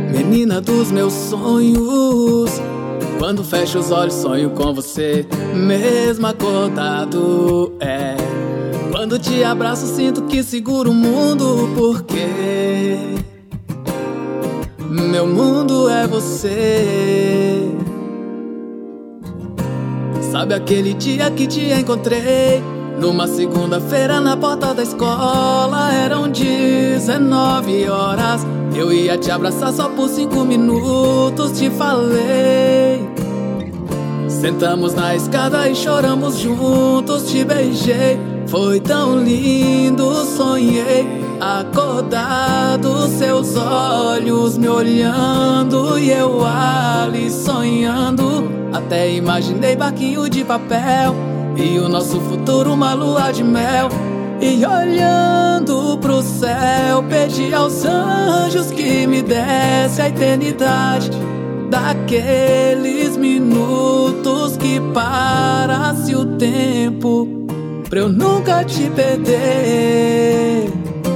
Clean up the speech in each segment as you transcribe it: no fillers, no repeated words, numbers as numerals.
menina dos meus sonhos. Quando fecho os olhos sonho com você, mesmo acordado. Quando te abraço sinto que seguro o mundo, porque meu mundo é você. Sabe aquele dia que te encontrei numa segunda-feira na porta da escola? Eram 19 horas. Eu ia te abraçar só por 5 minutos, te falei. Sentamos na escada e choramos juntos, te beijei. Foi tão lindo, sonhei acordado, seus olhos me olhando e eu ali sonhando. Até imaginei barquinho de papel e o nosso futuro uma lua de mel. E olhando pro céu pedi aos anjos que me desse a eternidade daqueles minutos que parasse o tempo pra eu nunca te perder.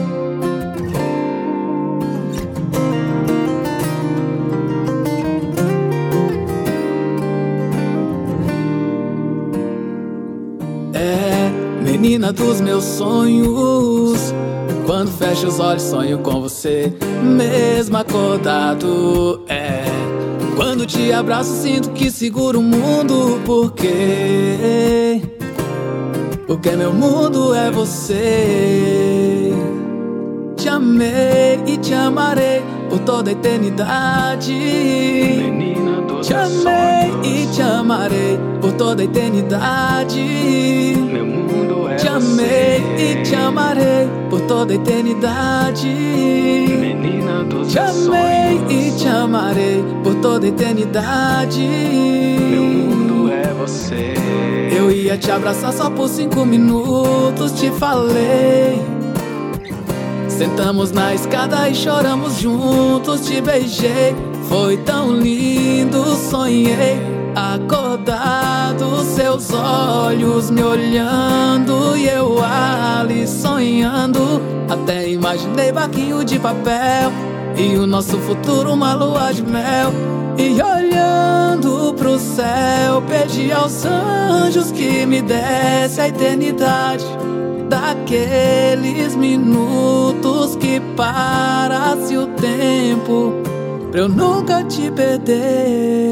Menina dos meus sonhos, quando fecho os olhos sonho com você, mesmo acordado. Quando te abraço sinto que seguro o mundo, porque meu mundo é você. Te amei e te amarei por toda a eternidade. Menina dos te amei e te amarei por toda a eternidade. Meu mundo é te amei e te amarei por toda a eternidade. Menina dos te amei e te amarei por toda a eternidade. Meu mundo é você. Eu ia te abraçar só por 5 minutos, te falei. Sentamos na escada e choramos juntos, te beijei. Foi tão lindo, sonhei acordado, seus olhos me olhando e eu ali sonhando. Até imaginei barquinho de papel e o nosso futuro uma lua de mel. E olhando pro céu pedi aos anjos que me desse a eternidade daqueles minutos que parasse o tempo pra eu nunca te perder.